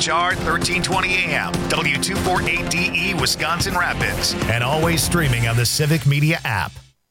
WFHR 1320 AM, W248DE Wisconsin Rapids, and always streaming on the Civic Media app.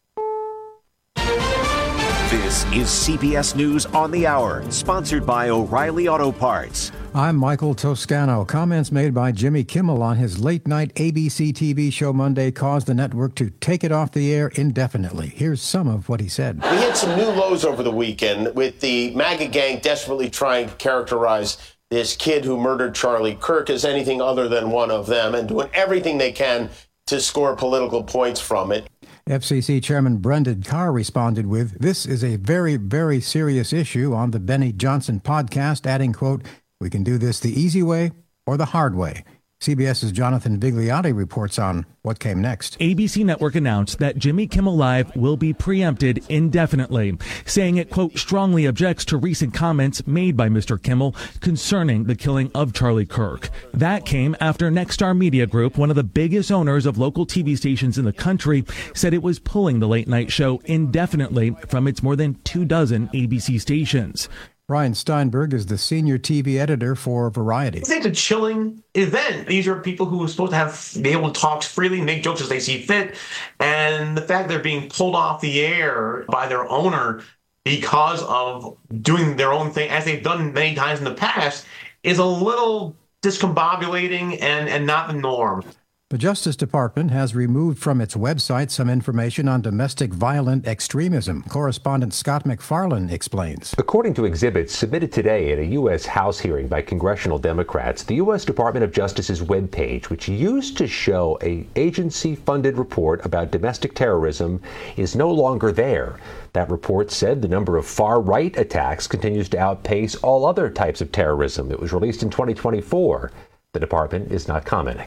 This is CBS News on the Hour, sponsored by O'Reilly Auto Parts. I'm Michael Toscano. Comments made by Jimmy Kimmel on his late-night ABC TV show Monday caused the network to take it off the air indefinitely. Here's some of what he said. We hit some new lows over the weekend with the MAGA gang desperately trying to characterize this kid who murdered Charlie Kirk as anything other than one of them and doing everything they can to score political points from it. FCC Chairman Brendan Carr responded with, "This is a very, very serious issue" on the Benny Johnson podcast, adding, quote, "We can do this the easy way or the hard way." CBS's Jonathan Vigliotti reports on what came next. ABC Network announced that Jimmy Kimmel Live will be preempted indefinitely, saying it, quote, strongly objects to recent comments made by Mr. Kimmel concerning the killing of Charlie Kirk. That came after Nexstar Media Group, one of the biggest owners of local TV stations in the country, said it was pulling the late night show indefinitely from its more than 24 ABC stations. Ryan Steinberg is the senior TV editor for Variety. It's a chilling event. These are people who are supposed to be able to talk freely, make jokes as they see fit. And the fact they're being pulled off the air by their owner because of doing their own thing, as they've done many times in the past, is a little discombobulating and not the norm. The Justice Department has removed from its website some information on domestic violent extremism. Correspondent Scott McFarlane explains. According to exhibits submitted today at a U.S. House hearing by congressional Democrats, the U.S. Department of Justice's webpage, which used to show an agency-funded report about domestic terrorism, is no longer there. That report said the number of far-right attacks continues to outpace all other types of terrorism. It was released in 2024. The department is not commenting.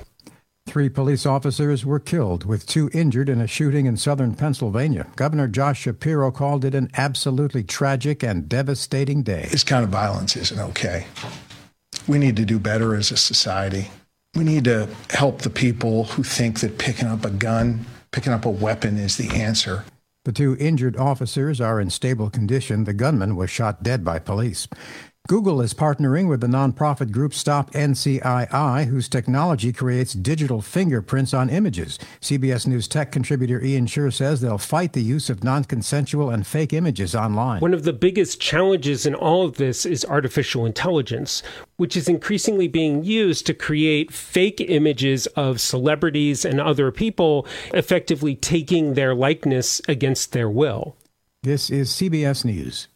3 police officers were killed, with 2 injured in a shooting in southern Pennsylvania. Governor Josh Shapiro called it an absolutely tragic and devastating day. This kind of violence isn't okay. We need to do better as a society. We need to help the people who think that picking up a gun, picking up a weapon is the answer. The 2 injured officers are in stable condition. The gunman was shot dead by police. Google is partnering with the nonprofit group Stop NCII, whose technology creates digital fingerprints on images. CBS News tech contributor Ian Scher says they'll fight the use of non-consensual and fake images online. One of the biggest challenges in all of this is artificial intelligence, which is increasingly being used to create fake images of celebrities and other people, effectively taking their likeness against their will. This is CBS News.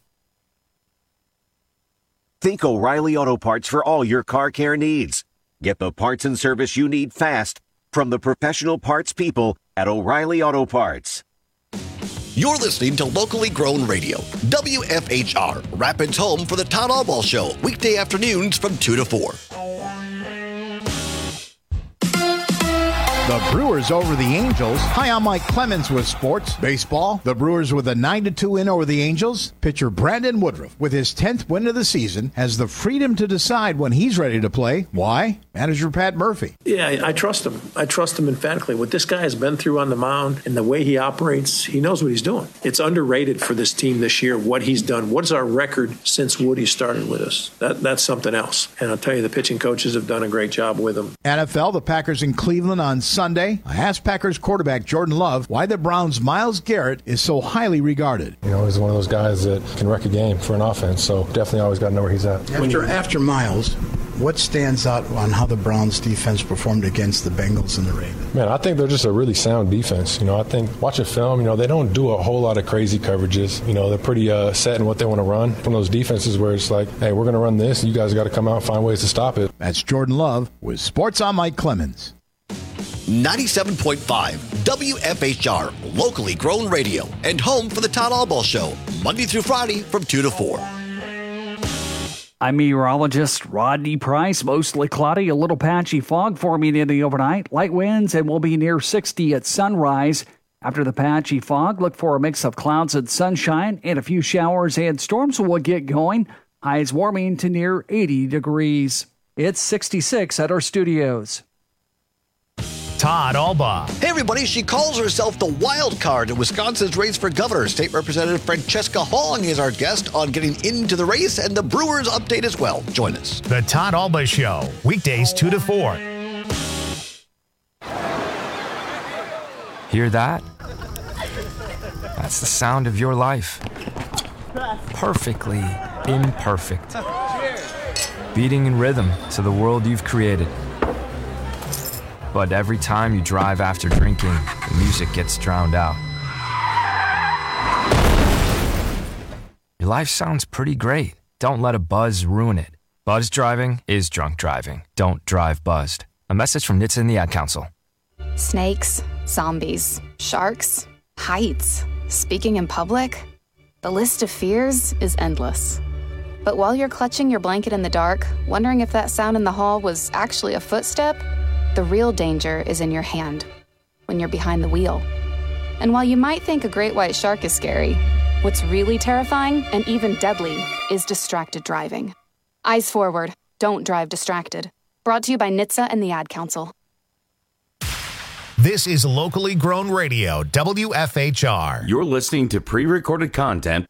Think O'Reilly Auto Parts for all your car care needs. Get the parts and service you need fast from the professional parts people at O'Reilly Auto Parts. You're listening to Locally Grown Radio, WFHR, Rapids home for the Todd Allball Show, weekday afternoons from 2 to 4. The Brewers over the Angels. Hi, I'm Mike Clemens with sports. Baseball, the Brewers with a 9-2 win over the Angels. Pitcher Brandon Woodruff, with his 10th win of the season, has the freedom to decide when he's ready to play. Why? Manager Pat Murphy. Yeah, I trust him. I trust him emphatically. What this guy has been through on the mound and the way he operates, he knows what he's doing. It's underrated for this team this year, what he's done. What's our record since Woody started with us? That's something else. And I'll tell you, the pitching coaches have done a great job with him. NFL, the Packers in Cleveland on Sunday. I asked Packers quarterback Jordan Love why the Browns' Myles Garrett is so highly regarded. You know, he's one of those guys that can wreck a game for an offense, so definitely always got to know where he's at. After Myles, what stands out on how the Browns' defense performed against the Bengals and the Ravens? Man, I think they're just a really sound defense. You know, I think watching film, you know, they don't do a whole lot of crazy coverages. You know, they're pretty set in what they want to run. One of those defenses where it's like, hey, we're going to run this, you guys got to come out and find ways to stop it. That's Jordan Love with Sports. I'm Mike Clemens. 97.5 WFHR, locally grown radio, and home for the Todd Allball Show, Monday through Friday from 2 to 4. I'm meteorologist Rodney Price. Mostly cloudy, a little patchy fog forming in the overnight. Light winds and will be near 60 at sunrise. After the patchy fog, look for a mix of clouds and sunshine, and a few showers and storms will get going. Highs warming to near 80 degrees. It's 66 at our studios. Todd Alba. Hey, everybody. She calls herself the wild card in Wisconsin's race for governor. State Representative Francesca Hong is our guest on getting into the race, and the Brewers update as well. Join us. The Todd Alba Show, weekdays 2 to 4. Hear that? That's the sound of your life. Perfectly imperfect. Beating in rhythm to the world you've created. But every time you drive after drinking, the music gets drowned out. Your life sounds pretty great. Don't let a buzz ruin it. Buzz driving is drunk driving. Don't drive buzzed. A message from NHTSA and the Ad Council. Snakes, zombies, sharks, heights, speaking in public. The list of fears is endless. But while you're clutching your blanket in the dark, wondering if that sound in the hall was actually a footstep, the real danger is in your hand, when you're behind the wheel. And while you might think a great white shark is scary, what's really terrifying and even deadly is distracted driving. Eyes forward, don't drive distracted. Brought to you by NHTSA and the Ad Council. This is locally grown radio, WFHR. You're listening to pre-recorded content.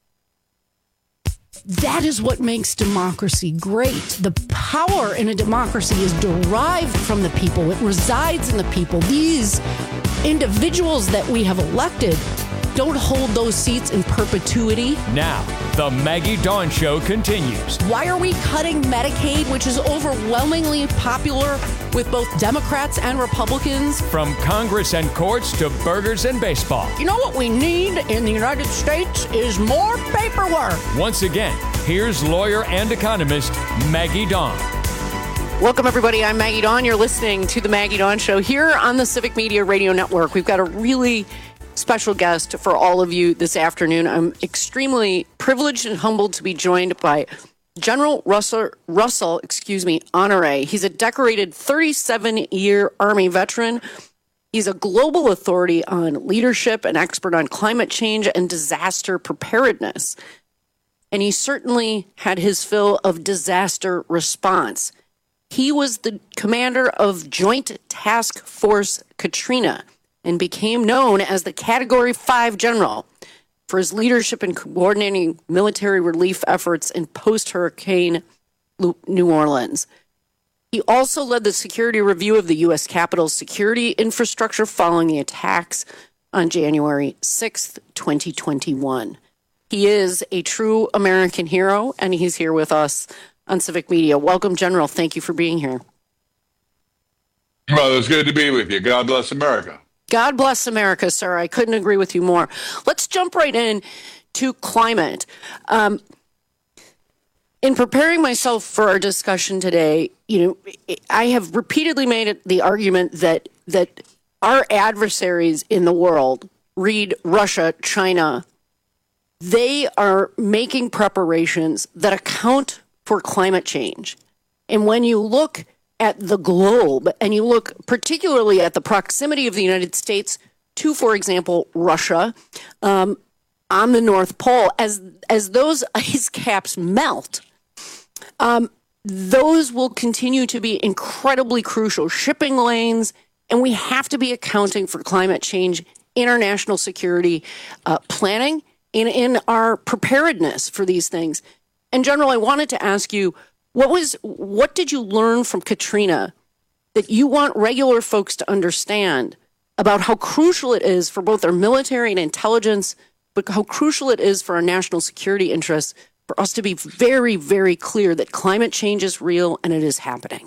That is what makes democracy great. The power in a democracy is derived from the people. It resides in the people. These individuals that we have elected don't hold those seats in perpetuity. Now, the Maggie Dawn Show continues. Why are we cutting Medicaid, which is overwhelmingly popular with both Democrats and Republicans? From Congress and courts to burgers and baseball. You know what we need in the United States is more paperwork. Once again, here's lawyer and economist Maggie Dawn. Welcome, everybody. I'm Maggie Dawn. You're listening to the Maggie Dawn Show here on the Civic Media Radio Network. We've got a really special guest for all of you this afternoon. I'm extremely privileged and humbled to be joined by General Russell Honore. He's a decorated 37-year Army veteran. He's a global authority on leadership, an expert on climate change and disaster preparedness. And he certainly had his fill of disaster response. He was the commander of Joint Task Force Katrina and became known as the Category 5 General for his leadership in coordinating military relief efforts in post-Hurricane New Orleans. He also led the security review of the U.S. Capitol's security infrastructure following the attacks on January 6th, 2021. He is a true American hero, and he's here with us on Civic Media. Welcome, General. Thank you for being here. Well, it's good to be with you. God bless America. God bless America, sir. I couldn't agree with you more. Let's jump right in to climate. In preparing myself for our discussion today, I have repeatedly made the argument that our adversaries in the world, read Russia, China, they are making preparations that account for climate change. And when you look at the globe, and you look particularly at the proximity of the United States to, for example, Russia, on the North Pole, as those ice caps melt, those will continue to be incredibly crucial shipping lanes, and we have to be accounting for climate change in our national security planning and in our preparedness for these things. And General, I wanted to ask you, what did you learn from Katrina that you want regular folks to understand about how crucial it is for both our military and intelligence, but how crucial it is for our national security interests for us to be very, very clear that climate change is real and it is happening?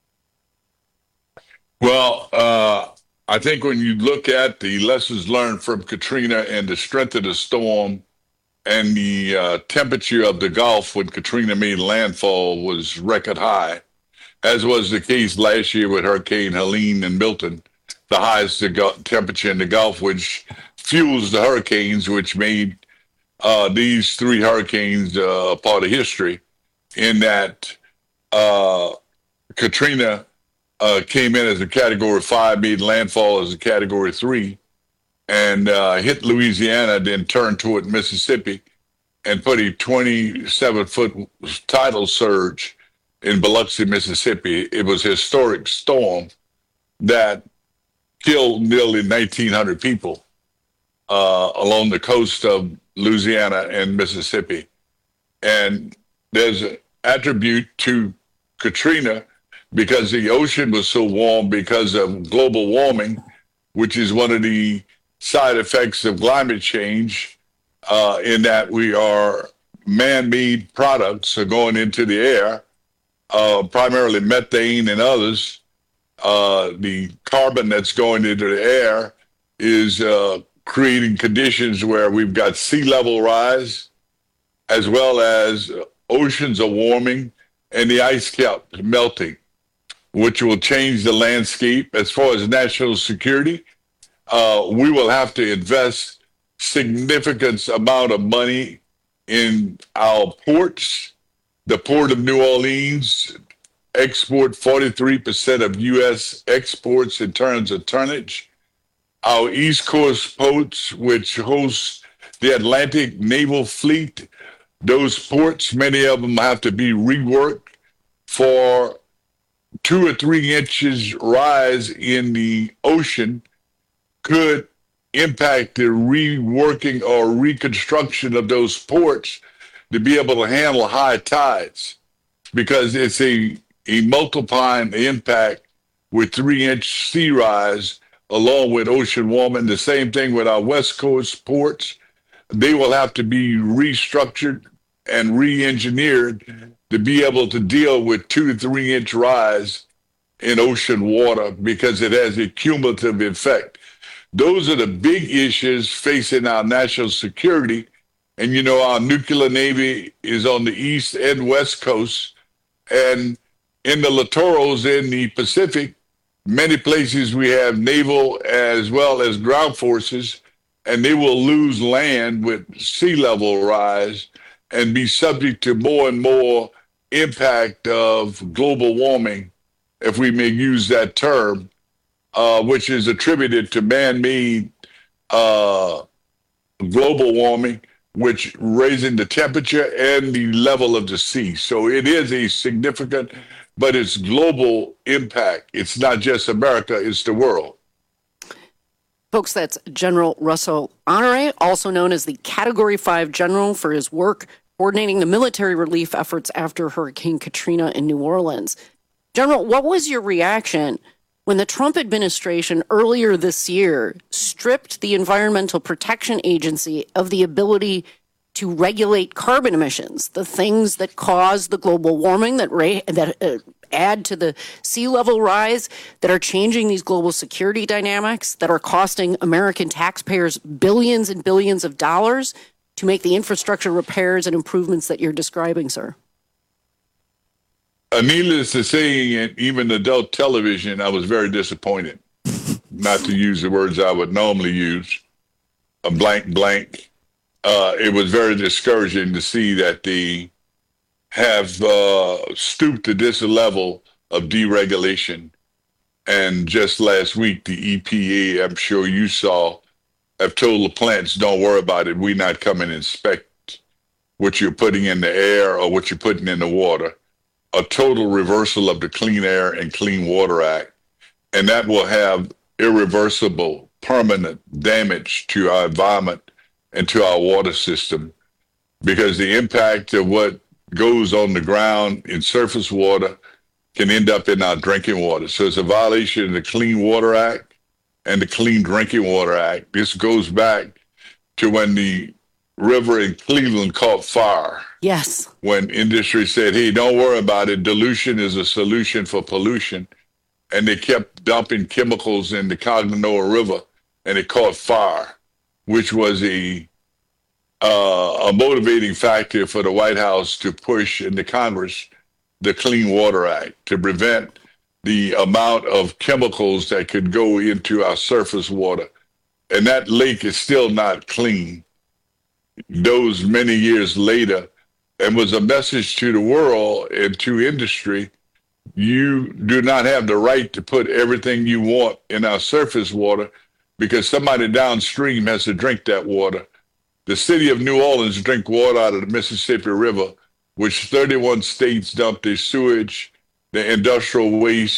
Well, I think when you look at the lessons learned from Katrina and the strength of the storm, and the temperature of the Gulf when Katrina made landfall was record high, as was the case last year with Hurricane Helene and Milton, the highest temperature in the Gulf, which fuels the hurricanes, which made these three hurricanes part of history, in that Katrina came in as a Category 5, made landfall as a Category 3, and hit Louisiana, then turned toward Mississippi and put a 27-foot tidal surge in Biloxi, Mississippi. It was a historic storm that killed nearly 1,900 people along the coast of Louisiana and Mississippi. And there's an attribute to Katrina because the ocean was so warm because of global warming, which is one of the side effects of climate change, in that we are man-made products are going into the air, primarily methane and others. The carbon that's going into the air is creating conditions where we've got sea level rise, as well as oceans are warming and the ice cap melting, which will change the landscape. As far as national security, we will have to invest significant amount of money in our ports. The Port of New Orleans export 43% of U.S. exports in terms of tonnage. Our East Coast ports, which host the Atlantic Naval Fleet, those ports, many of them have to be reworked for 2 or 3 inches rise in the ocean could impact the reworking or reconstruction of those ports to be able to handle high tides, because it's a multiplying impact with 3-inch sea rise along with ocean warming. The same thing with our West Coast ports. They will have to be restructured and re-engineered to be able to deal with 2 to 3 inch rise in ocean water, because it has a cumulative effect. Those are the big issues facing our national security. And, you know, our nuclear navy is on the East and West Coast. And in the littorals in the Pacific, many places we have naval as well as ground forces, and they will lose land with sea level rise and be subject to more and more impact of global warming, if we may use that term, which is attributed to man-made global warming, which raising the temperature and the level of the sea. So it is a significant, but it's global impact. It's not just America, it's the world. Folks, that's General Russell Honore, also known as the Category 5 General, for his work coordinating the military relief efforts after Hurricane Katrina in New Orleans. General, what was your reaction when the Trump administration earlier this year stripped the Environmental Protection Agency of the ability to regulate carbon emissions, the things that cause the global warming, that add to the sea level rise, that are changing these global security dynamics, that are costing American taxpayers billions and billions of dollars to make the infrastructure repairs and improvements that you're describing, sir? Needless to say, in even adult television, I was very disappointed, not to use the words I would normally use, a blank. It was very discouraging to see that they have stooped to this level of deregulation. And just last week, the EPA, I'm sure you saw, have told the plants, don't worry about it. We not come and inspect what you're putting in the air or what you're putting in the water. A total reversal of the Clean Air and Clean Water Act. And that will have irreversible, permanent damage to our environment and to our water system, because the impact of what goes on the ground in surface water can end up in our drinking water. So it's a violation of the Clean Water Act and the Clean Drinking Water Act. This goes back to when the river in Cleveland caught fire. Yes. When industry said, hey, don't worry about it. Dilution is a solution for pollution. And they kept dumping chemicals in the Cognola River, and it caught fire, which was a motivating factor for the White House to push in the Congress the Clean Water Act to prevent the amount of chemicals that could go into our surface water. And that lake is still not clean those many years later, and was a message to the world and to industry. You do not have the right to put everything you want in our surface water, because somebody downstream has to drink that water. The city of New Orleans drink water out of the Mississippi River, which 31 states dump their sewage, their industrial waste,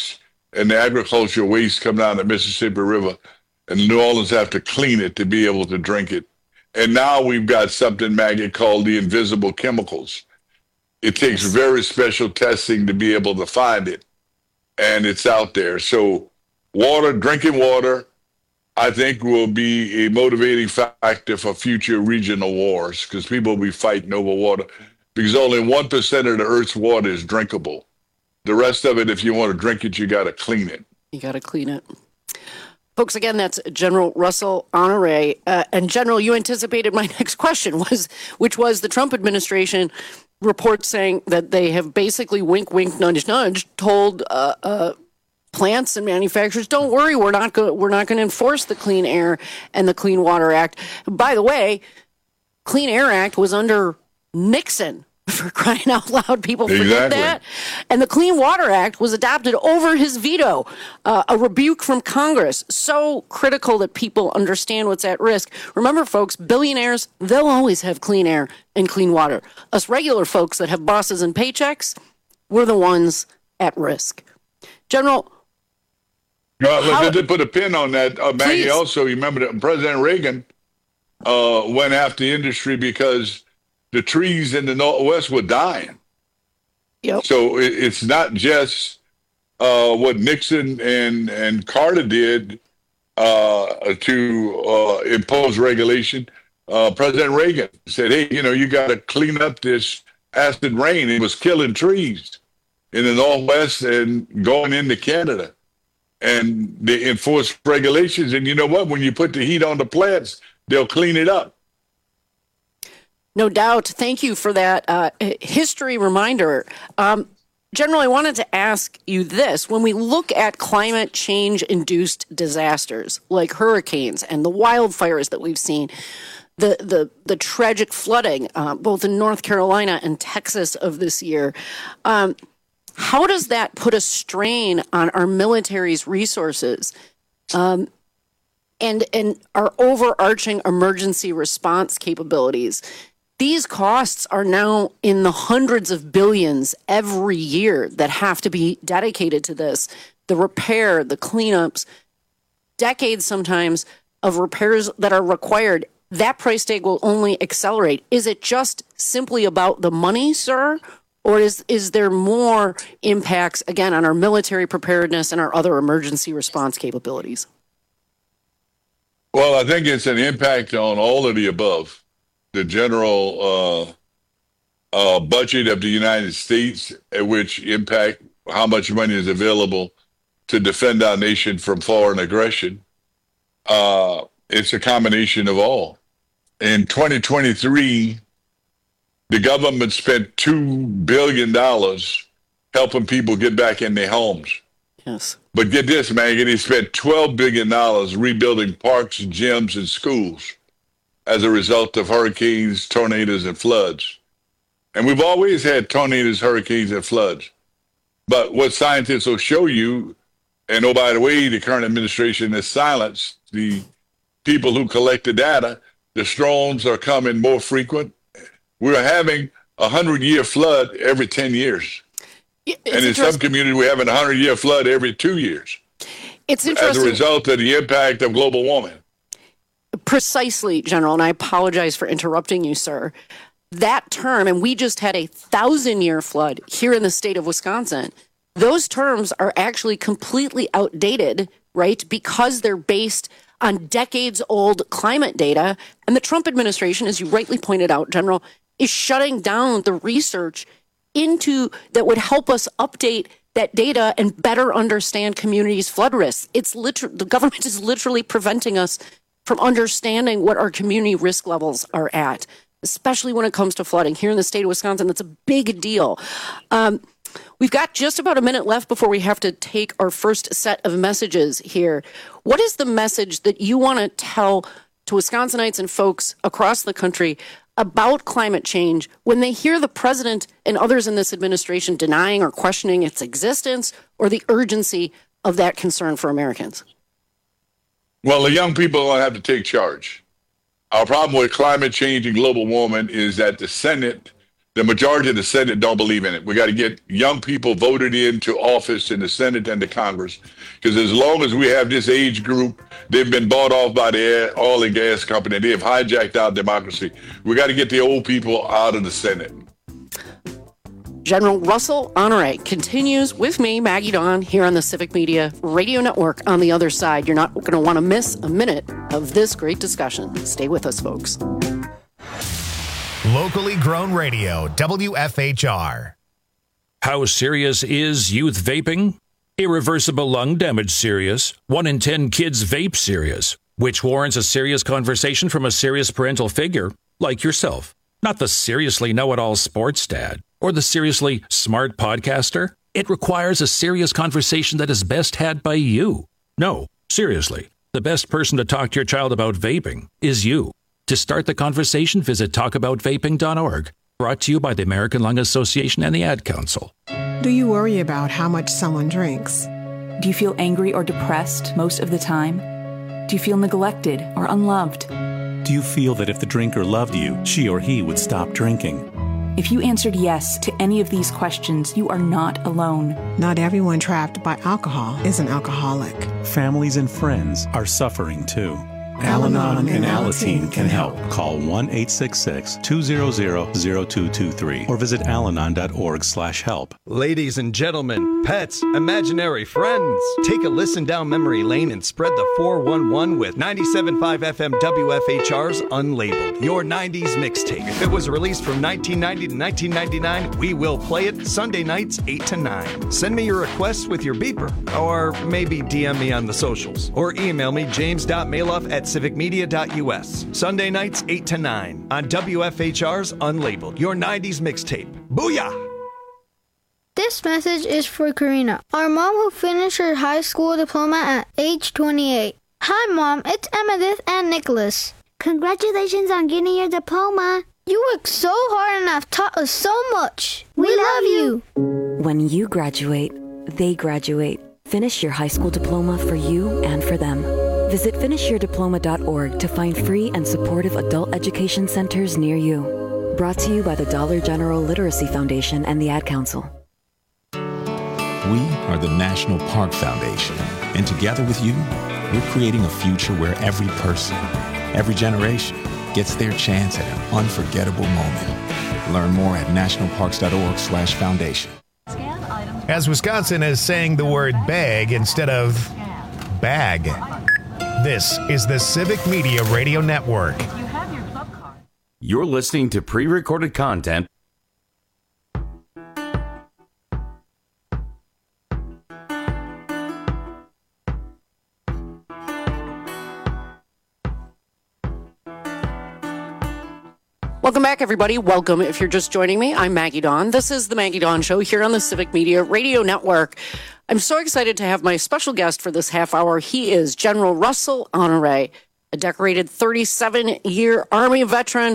and the agricultural waste come down the Mississippi River, and New Orleans have to clean it to be able to drink it. And now we've got something, Maggie, called the invisible chemicals. It takes very special testing to be able to find it, and it's out there. So water, drinking water, I think will be a motivating factor for future regional wars, because people will be fighting over water, because only 1% of the Earth's water is drinkable. The rest of it, if you want to drink it, you got to clean it. You got to clean it. Folks, again, that's General Russell Honore. And General, you anticipated my next question, which was the Trump administration report saying that they have basically wink, wink, nudge, nudge, told plants and manufacturers, don't worry, we're not going to enforce the Clean Air and the Clean Water Act. By the way, Clean Air Act was under Nixon, for crying out loud. People forget that. And the Clean Water Act was adopted over his veto, a rebuke from Congress. So critical that people understand what's at risk. Remember, folks, billionaires, they'll always have clean air and clean water. Us regular folks that have bosses and paychecks, we're the ones at risk. General, let's put a pin on that, Maggie. Please. Also, you remember that President Reagan went after the industry because the trees in the Northwest were dying. Yep. So it's not just what Nixon and Carter did to impose regulation. President Reagan said, hey, you got to clean up this acid rain. It was killing trees in the Northwest and going into Canada. And they enforced regulations. And you know what? When you put the heat on the plants, they'll clean it up. No doubt. Thank you for that history reminder. General, I wanted to ask you this. When we look at climate change-induced disasters like hurricanes and the wildfires that we've seen, the tragic flooding, both in North Carolina and Texas of this year, how does that put a strain on our military's resources and our overarching emergency response capabilities? These costs are now in the hundreds of billions every year that have to be dedicated to this. The repair, the cleanups, decades sometimes of repairs that are required. That price tag will only accelerate. Is it just simply about the money, sir? Or is there more impacts, again, on our military preparedness and our other emergency response capabilities? Well, I think it's an impact on all of the above. The general budget of the United States, which impact how much money is available to defend our nation from foreign aggression. It's a combination of all. In 2023, the government spent $2 billion helping people get back in their homes. Yes. But get this, Maggie, they spent $12 billion rebuilding parks, gyms, and schools as a result of hurricanes, tornadoes, and floods. And we've always had tornadoes, hurricanes, and floods. But what scientists will show you, and oh, by the way, the current administration has silenced the people who collect the data, the storms are coming more frequent. We're having a 100-year flood every 10 years. And in some communities, we're having a 100-year flood every 2 years. It's interesting. As a result of the impact of global warming. Precisely, General, and I apologize for interrupting you, sir. That term, and we just had a 1,000-year flood here in the state of Wisconsin. Those terms are actually completely outdated, right? Because they're based on decades-old climate data. And the Trump administration, as you rightly pointed out, General, is shutting down the research into that would help us update that data and better understand communities' flood risks. The government is literally preventing us from understanding what our community risk levels are at, especially when it comes to flooding. Here in the state of Wisconsin, that's a big deal. We've got just about a minute left before we have to take our first set of messages here. What is the message that you want to tell to Wisconsinites and folks across the country about climate change when they hear the president and others in this administration denying or questioning its existence or the urgency of that concern for Americans? Well, the young people are going to have to take charge. Our problem with climate change and global warming is that the Senate The majority of the Senate don't believe in it. We got to get young people voted into office in the Senate and the Congress, because as long as we have this age group, they've been bought off by the oil and gas company. They have hijacked our democracy. We got to get the old people out of the Senate. General Russell Honore continues with me, Maggie Dawn, here on the Civic Media Radio Network. On the other side, you're not going to want to miss a minute of this great discussion. Stay with us, folks. Locally grown radio, WFHR. How serious is youth vaping? Irreversible lung damage serious. 1 in 10 kids vape serious, which warrants a serious conversation from a serious parental figure like yourself. Not the seriously know-it-all sports dad or the seriously smart podcaster. It requires a serious conversation that is best had by you. No, seriously, the best person to talk to your child about vaping is you. To start the conversation, visit talkaboutvaping.org. Brought to you by the American Lung Association and the Ad Council. Do you worry about how much someone drinks? Do you feel angry or depressed most of the time? Do you feel neglected or unloved? Do you feel that if the drinker loved you, she or he would stop drinking? If you answered yes to any of these questions, you are not alone. Not everyone trapped by alcohol is an alcoholic. Families and friends are suffering too. Al-Anon and Alateen can help. Call 1-866-200-0223 or visit alanon.org/help. Ladies and gentlemen, pets, imaginary friends, take a listen down memory lane and spread the 411 with 97.5 FM WFHR's Unlabeled, your 90s mixtape. If it was released from 1990 to 1999, we will play it Sunday nights 8 to 9. Send me your requests with your beeper, or maybe DM me on the socials, or email me james.maloff@civicmedia.us. Sunday nights 8 to 9 on WFHR's Unlabeled, your 90s mixtape. Booyah! This message is for Karina, our mom who finished her high school diploma at age 28. Hi, Mom. It's Emmettith and Nicholas. Congratulations on getting your diploma. You worked so hard and have taught us so much. We love you. When you graduate, they graduate. Finish your high school diploma for you and for them. Visit finishyourdiploma.org to find free and supportive adult education centers near you. Brought to you by the Dollar General Literacy Foundation and the Ad Council. We are the National Park Foundation, and together with you, we're creating a future where every person, every generation, gets their chance at an unforgettable moment. Learn more at nationalparks.org/foundation. As Wisconsin is saying the word bag instead of bag. This is the Civic Media Radio Network. You're listening to pre-recorded content. Welcome back, everybody. Welcome if you're just joining me. I'm Maggie Dawn. This is the Maggie Dawn Show here on the Civic Media Radio Network. I'm so excited to have my special guest for this half hour. He is General Russell Honore, a decorated 37-year Army veteran,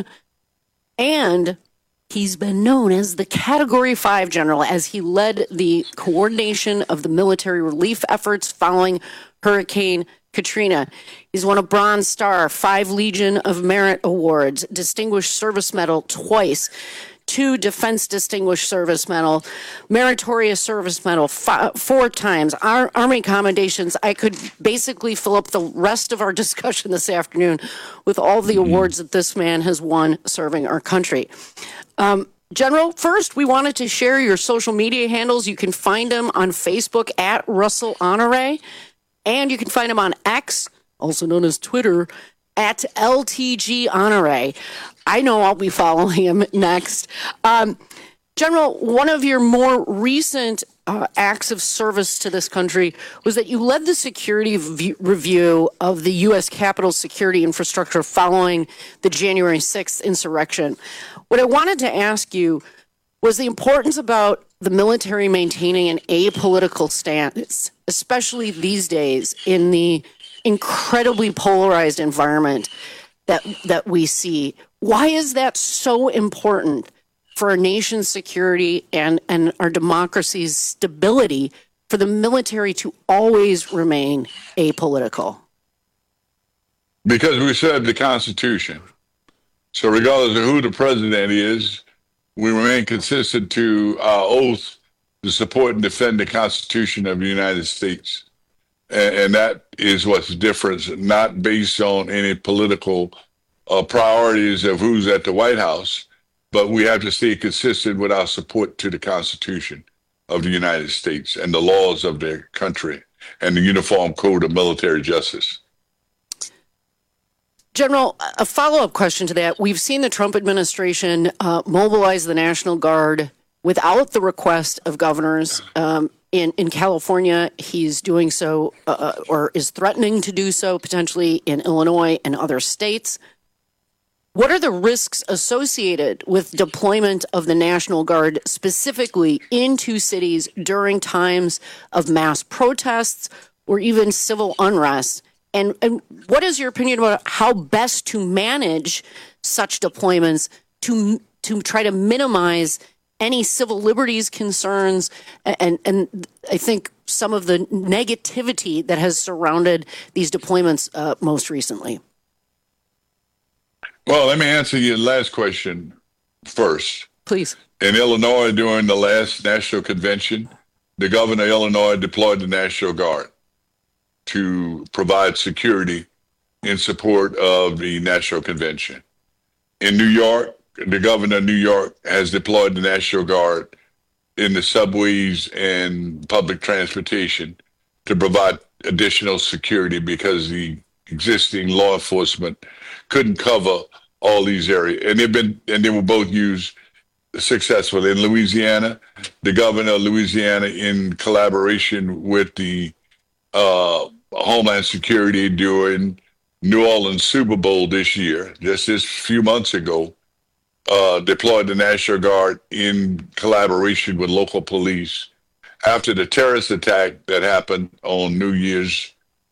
and he's been known as the Category 5 General as he led the coordination of the military relief efforts following Hurricane Katrina. He's won a Bronze Star, 5 Legion of Merit Awards, Distinguished Service Medal twice, 2 Defense Distinguished Service Medal, Meritorious Service Medal 4 times, Army commendations. I could basically fill up the rest of our discussion this afternoon with all the awards that this man has won serving our country. General, first, we wanted to share your social media handles. You can find them on Facebook at Russell Honore. And you can find him on X, also known as Twitter, at LTG Honore. I know I'll be following him next. General, one of your more recent acts of service to this country was that you led the security review of the U.S. Capitol security infrastructure following the January 6th insurrection. What I wanted to ask you was the importance about the military maintaining an apolitical stance, especially these days in the incredibly polarized environment that we see. Why is that so important for our nation's security and our democracy's stability for the military to always remain apolitical? Because we serve the Constitution. So regardless of who the president is, we remain consistent to our oath to support and defend the Constitution of the United States. And that is what's different, not based on any political priorities of who's at the White House, but we have to stay consistent with our support to the Constitution of the United States and the laws of their country and the Uniform Code of Military Justice. General, a follow-up question to that. We've seen the Trump administration mobilize the National Guard without the request of governors. In California, he's doing so or is threatening to do so, potentially in Illinois and other states. What are the risks associated with deployment of the National Guard specifically into cities during times of mass protests or even civil unrest? And what is your opinion about how best to manage such deployments to try to minimize any civil liberties concerns and I think some of the negativity that has surrounded these deployments most recently? Well, let me answer your last question first. Please. In Illinois, during the last national convention, the governor of Illinois deployed the National Guard to provide security in support of the national convention. In New York, the governor of New York has deployed the National Guard in the subways and public transportation to provide additional security because the existing law enforcement couldn't cover all these areas. And they were both used successfully. In Louisiana, the governor of Louisiana, in collaboration with the Homeland Security during New Orleans Super Bowl this year, just this few months ago, deployed the National Guard in collaboration with local police after the terrorist attack that happened on New Year's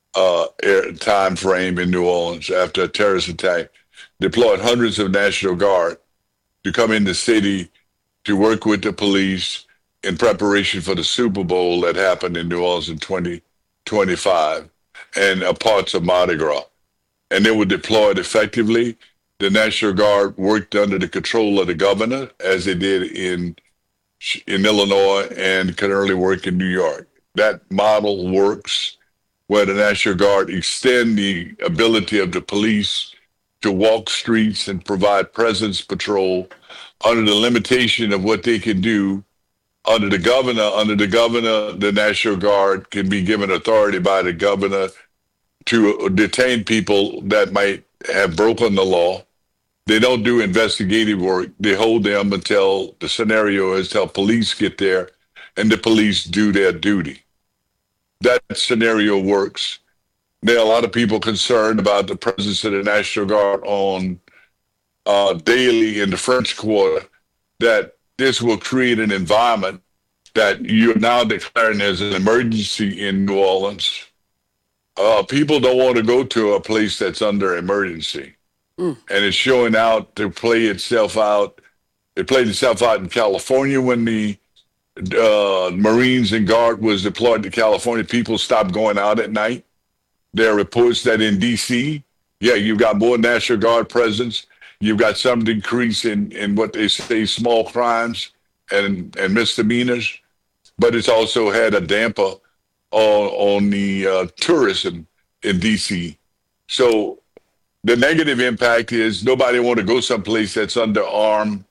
time frame in New Orleans. After a terrorist attack, deployed hundreds of National Guard to come in the city to work with the police in preparation for the Super Bowl that happened in New Orleans in 2025 and parts of Mardi Gras. And they were deployed effectively. The National Guard worked under the control of the governor, as they did in Illinois and can only work in New York. That model works, where the National Guard extend the ability of the police to walk streets and provide presence patrol under the limitation of what they can do under the governor. Under the governor, the National Guard can be given authority by the governor to detain people that might have broken the law. They don't do investigative work. They hold them until the scenario is till police get there and the police do their duty. That scenario works. There are a lot of people concerned about the presence of the National Guard on daily in the French Quarter, that this will create an environment that you're now declaring as an emergency in New Orleans. People don't want to go to a place that's under emergency. And it's showing out to play itself out. It played itself out in California when the Marines and Guard was deployed to California. People stopped going out at night. There are reports that in D.C., you've got more National Guard presence. You've got some decrease in what they say small crimes and misdemeanors, but it's also had a damper on the tourism in D.C. So the negative impact is nobody want to go someplace that's under armed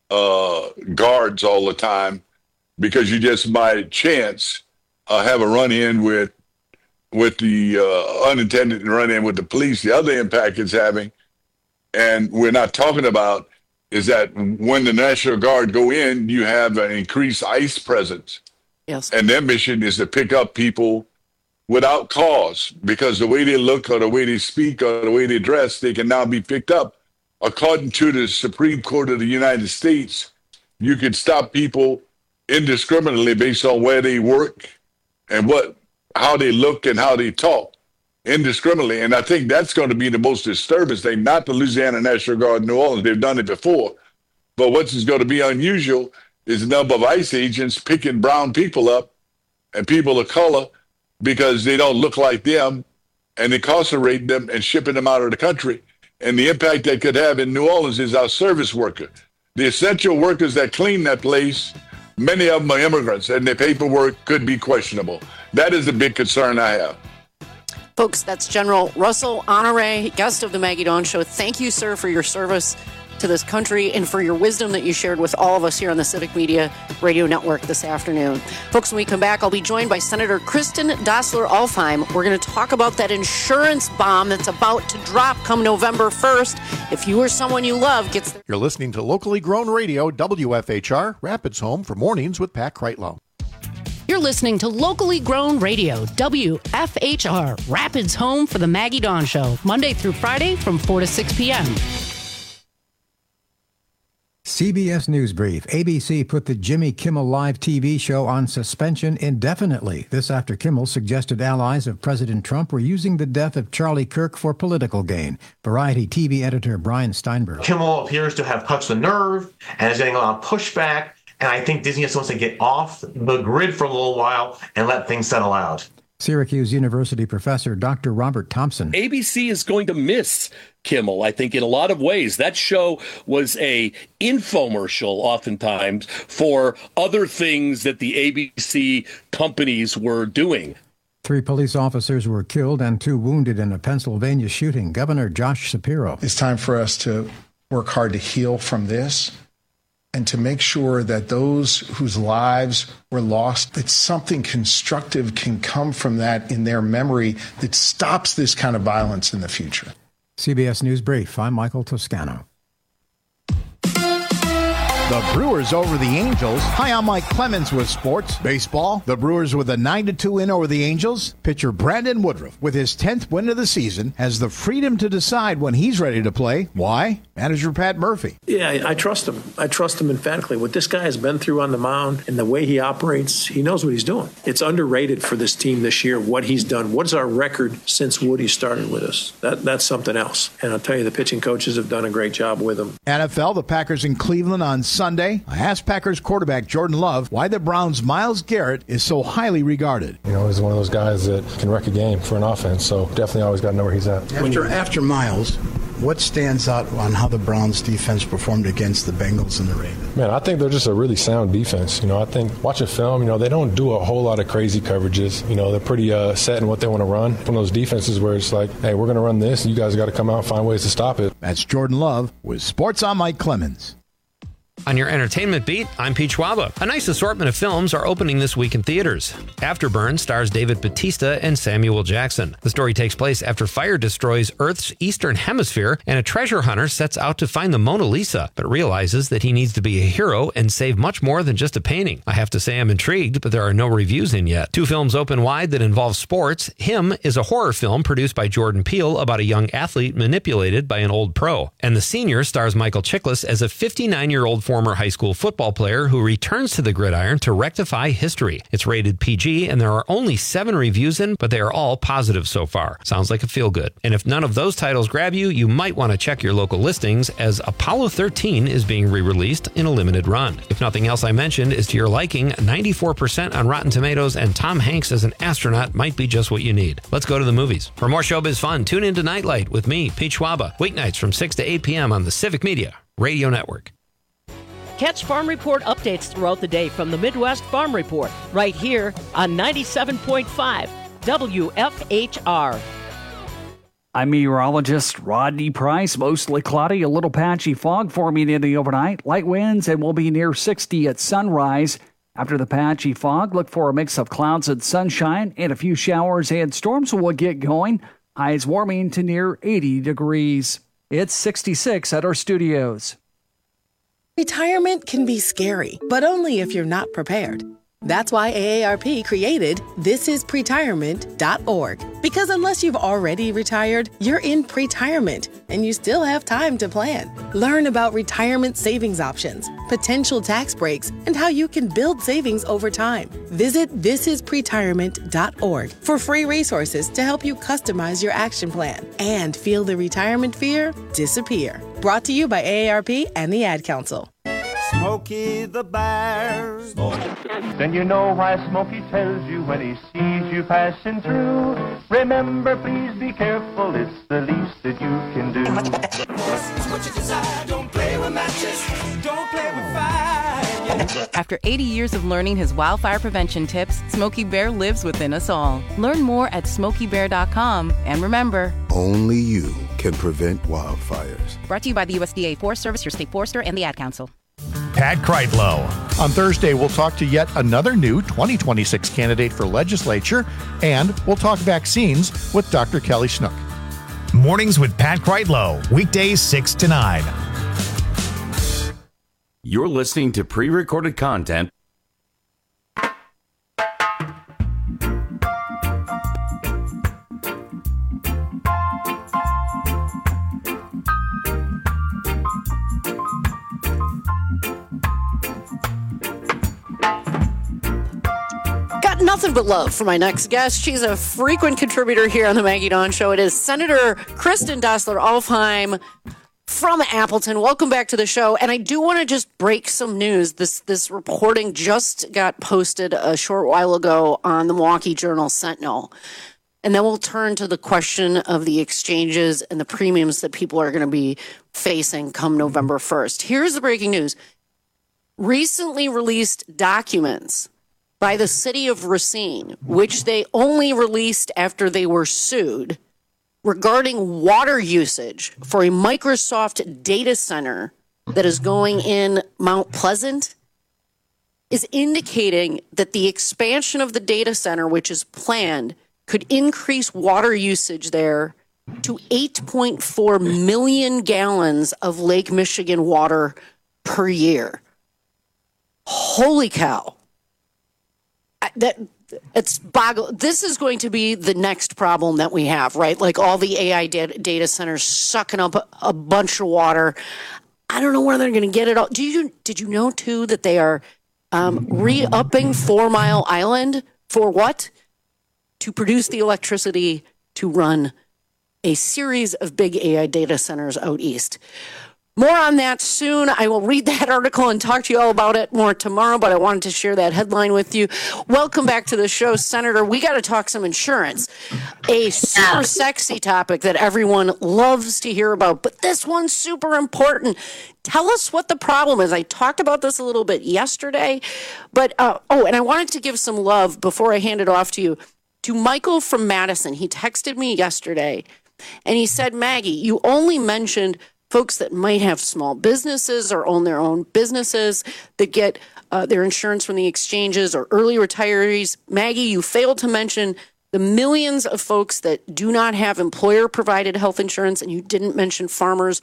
guards all the time, because you just might chance have a run-in with the unintended run-in with the police. The other impact it's having, and we're not talking about, is that when the National Guard go in, you have an increased ICE presence. Yes. And their mission is to pick up people without cause, because the way they look or the way they speak or the way they dress, they can now be picked up. According to the Supreme Court of the United States, you can stop people indiscriminately based on where they work and how they look and how they talk indiscriminately. And I think that's going to be the most disturbing thing, not the Louisiana National Guard in New Orleans. They've done it before. But what's going to be unusual is the number of ICE agents picking brown people up and people of color because they don't look like them, and incarcerating them and shipping them out of the country. And the impact that could have in New Orleans is our service worker. The essential workers that clean that place, many of them are immigrants, and their paperwork could be questionable. That is the big concern I have. Folks, that's General Russell Honore, guest of the Maggie Dawn Show. Thank you, sir, for your service to this country and for your wisdom that you shared with all of us here on the Civic Media Radio Network this afternoon. Folks, when we come back, I'll be joined by Senator Kristen Dossler-Alfheim. We're going to talk about that insurance bomb that's about to drop come November 1st. If you or someone you love gets there. You're listening to Locally Grown Radio, WFHR, Rapids Home for Mornings with Pat Kreitlow. You're listening to Locally Grown Radio, WFHR, Rapids Home for the Maggie Dawn Show, Monday through Friday from 4 to 6 p.m. CBS News Brief. ABC put the Jimmy Kimmel Live TV show on suspension indefinitely. This after Kimmel suggested allies of President Trump were using the death of Charlie Kirk for political gain. Variety TV editor Brian Steinberg. Kimmel appears to have touched the nerve and is getting a lot of pushback. And I think Disney just wants to get off the grid for a little while and let things settle out. Syracuse University professor Dr. Robert Thompson. ABC is going to miss Kimmel, I think, in a lot of ways. That show was a infomercial oftentimes for other things that the ABC companies were doing. 3 police officers were killed and 2 wounded in a Pennsylvania shooting. Governor Josh Shapiro. It's time for us to work hard to heal from this and to make sure that those whose lives were lost, that something constructive can come from that in their memory that stops this kind of violence in the future. CBS News Brief. I'm Michael Toscano. The Brewers over the Angels. Hi, I'm Mike Clemens with sports. Baseball. The Brewers with a 9-2 win over the Angels. Pitcher Brandon Woodruff, with his 10th win of the season, has the freedom to decide when he's ready to play. Why? Manager Pat Murphy. Yeah, I trust him. I trust him emphatically. What this guy has been through on the mound and the way he operates, he knows what he's doing. It's underrated for this team this year, what he's done. What's our record since Woody started with us? That's something else. And I'll tell you, the pitching coaches have done a great job with him. NFL, the Packers in Cleveland on Sunday. I asked Packers quarterback Jordan Love why the Browns' Myles Garrett is so highly regarded. You know, he's one of those guys that can wreck a game for an offense, so definitely always got to know where he's at. After Myles, what stands out on how the Browns defense performed against the Bengals and the Ravens? Man, I think they're just a really sound defense. You know, I think watching film, you know, they don't do a whole lot of crazy coverages. You know, they're pretty set in what they want to run. One of those defenses where it's like, hey, we're going to run this, and you guys got to come out and find ways to stop it. That's Jordan Love with Sports. I'm Mike Clemens. On your entertainment beat, I'm Pete Schwaba. A nice assortment of films are opening this week in theaters. Afterburn stars David Bautista and Samuel Jackson. The story takes place after fire destroys Earth's eastern hemisphere, and a treasure hunter sets out to find the Mona Lisa, but realizes that he needs to be a hero and save much more than just a painting. I have to say I'm intrigued, but there are no reviews in yet. 2 films open wide that involve sports. Him is a horror film produced by Jordan Peele about a young athlete manipulated by an old pro. And The Senior stars Michael Chiklis as a 59-year-old former high school football player who returns to the gridiron to rectify history. It's rated PG, and there are only 7 reviews in, but they are all positive so far. Sounds like a feel-good. And if none of those titles grab you, you might want to check your local listings, as Apollo 13 is being re-released in a limited run. If nothing else I mentioned is to your liking, 94% on Rotten Tomatoes, and Tom Hanks as an astronaut might be just what you need. Let's go to the movies. For more showbiz fun, tune into Nightlight with me, Pete Schwaba, weeknights from 6 to 8 p.m. on the Civic Media Radio Network. Catch Farm Report updates throughout the day from the Midwest Farm Report, right here on 97.5 WFHR. I'm meteorologist Rodney Price. Mostly cloudy, a little patchy fog forming in the overnight. Light winds and will be near 60 at sunrise. After the patchy fog, look for a mix of clouds and sunshine, and a few showers and storms will get going. Highs warming to near 80 degrees. It's 66 at our studios. Retirement can be scary, but only if you're not prepared. That's why AARP created thisispretirement.org. Because unless you've already retired, you're in pretirement, and you still have time to plan. Learn about retirement savings options, potential tax breaks, and how you can build savings over time. Visit thisispretirement.org for free resources to help you customize your action plan and feel the retirement fear disappear. Brought to you by AARP and the Ad Council. Smokey the Bear. Then you know why Smokey tells you when he sees you passing through. Remember, please be careful, it's the least that you can do. What you desire, don't play with matches, don't play with fire. After 80 years of learning his wildfire prevention tips, Smokey Bear lives within us all. Learn more at SmokeyBear.com. And remember, only you can prevent wildfires. Brought to you by the USDA Forest Service, your state forester, and the Ad Council. Pat Kreitlow. On Thursday, we'll talk to yet another new 2026 candidate for legislature, and we'll talk vaccines with Dr. Kelly Snook. Mornings with Pat Kreitlow, weekdays 6 to 9. You're listening to pre-recorded content. Got nothing but love for my next guest. She's a frequent contributor here on the Maggie Dawn Show. It is Senator Kristen Dassler-Alfheim from Appleton. Welcome back to the show. And I do want to just break some news. This reporting just got posted a short while ago on the Milwaukee Journal-Sentinel. And then we'll turn to the question of the exchanges and the premiums that people are going to be facing come November 1st. Here's the breaking news. Recently released documents by the city of Racine, which they only released after they were sued, regarding water usage for a Microsoft data center that is going in Mount Pleasant, is indicating that the expansion of the data center, which is planned, could increase water usage there to 8.4 million gallons of Lake Michigan water per year. Holy cow. It's boggle. This is going to be the next problem that we have, right? Like all the AI data centers sucking up a bunch of water. I don't know where they're going to get it all. Did you know too that they are re-upping 4 Mile Island for what? To produce the electricity to run a series of big AI data centers out east. More on that soon. I will read that article and talk to you all about it more tomorrow, but I wanted to share that headline with you. Welcome back to the show, Senator. We got to talk some insurance, a super sexy topic that everyone loves to hear about, but this one's super important. Tell us what the problem is. I talked about this a little bit yesterday, but, and I wanted to give some love before I hand it off to you to Michael from Madison. He texted me yesterday and he said, Maggie, you only mentioned folks that might have small businesses or own their own businesses that get their insurance from the exchanges, or early retirees. Maggie, you failed to mention the millions of folks that do not have employer-provided health insurance, and you didn't mention farmers,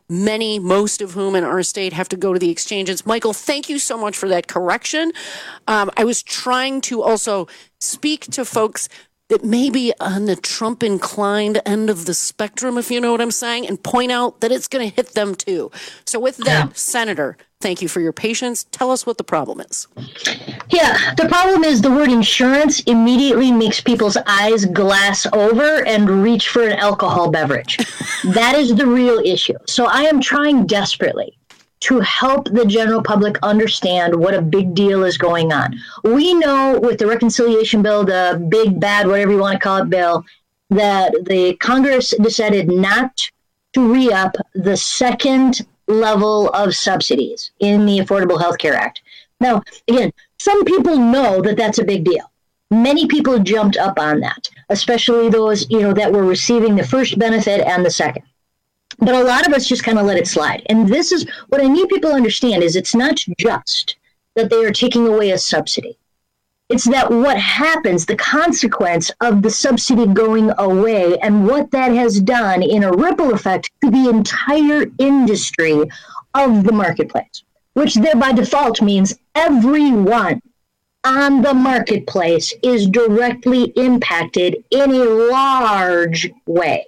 most of whom in our state have to go to the exchanges. Michael, thank you so much for that correction. I was trying to also speak to folks that may be on the Trump-inclined end of the spectrum, if you know what I'm saying, and point out that it's going to hit them too. So with that, Senator, thank you for your patience. Tell us what the problem is. Yeah, the problem is the word insurance immediately makes people's eyes glass over and reach for an alcohol beverage. That is the real issue. So I am trying desperately to help the general public understand what a big deal is going on. We know with the reconciliation bill, the big, bad, whatever you want to call it, bill, that the Congress decided not to re-up the second level of subsidies in the Affordable Health Care Act. Now, again, some people know that that's a big deal. Many people jumped up on that, especially those, that were receiving the first benefit and the second. But a lot of us just kind of let it slide. And this is what I need people to understand is it's not just that they are taking away a subsidy. It's that what happens, the consequence of the subsidy going away and what that has done in a ripple effect to the entire industry of the marketplace, which there by default means everyone on the marketplace is directly impacted in a large way.